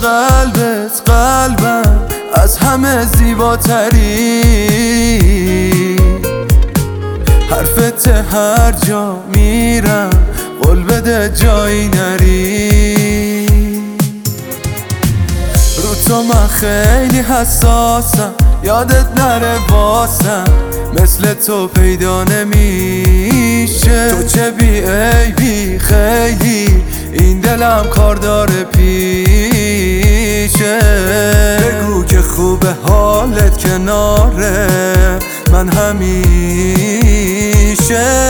قلبت قلبم از همه زیباتری، حرفت هر جا میرم قول بده جایی نری. رو تو من خیلی حساسم، یادت نره واسم مثل تو پیدا نمیشه. تو چه بی عیبی خیلی، این دلم کار داره پیشه. بگو که خوبه حالت کناره من همیشه.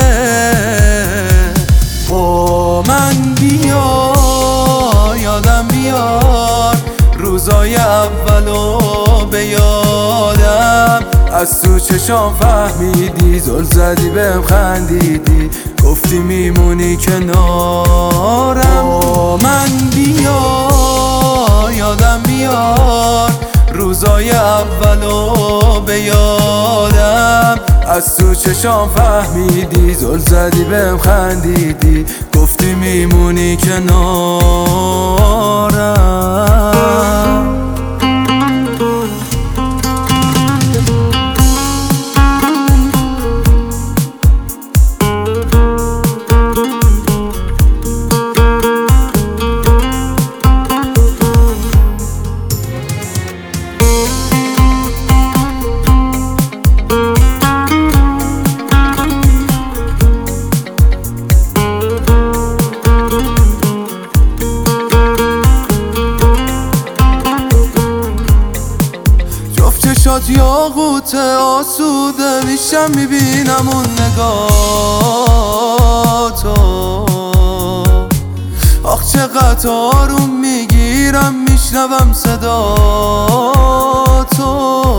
با من بیا یادم بیار روزای اولو به یادم. از تو چشام فهمیدی، زل زدی بهم خندیدی، گفتی میمونی کنارم. با من بیا یادم بیار روزای اولو به یادم. از تو چشام فهمیدی، زل زدی بهم خندیدی، گفتی میمونی کنارم. چشات یاقوت آسوده میشم میبینم اون نگاه تو. آخ چقدر آروم میگیرم میشنوم صدا تو.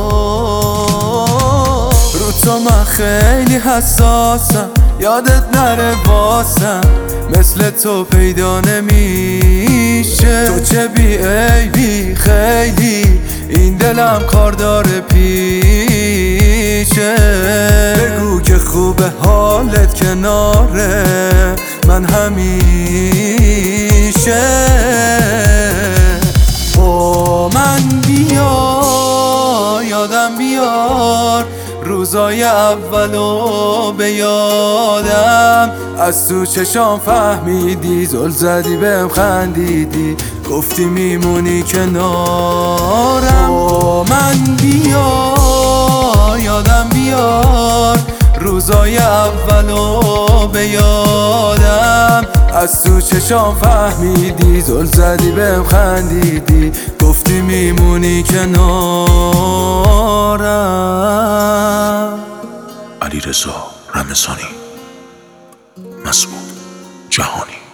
رو تو من خیلی حساسم، یادت نره واسم مثل تو پیدا نمیشه. تو چه بی عیبی خیلی، این دلم کار داره پیشه. بگو که خوبه حالت کناره من همیشه. با من بیا یادم بیار روزای اولو به یادم. از تو چشام فهمیدی، زل زدی بهم خندیدی، گفتی میمونی کنارم. با من بیا یادم بیار روزای اولو به یادم. از تو چشام فهمیدی، زل زدی بهم خندیدی، گفتی میمونی کنارم. علیرضا رمضانی، مسعود جهانی.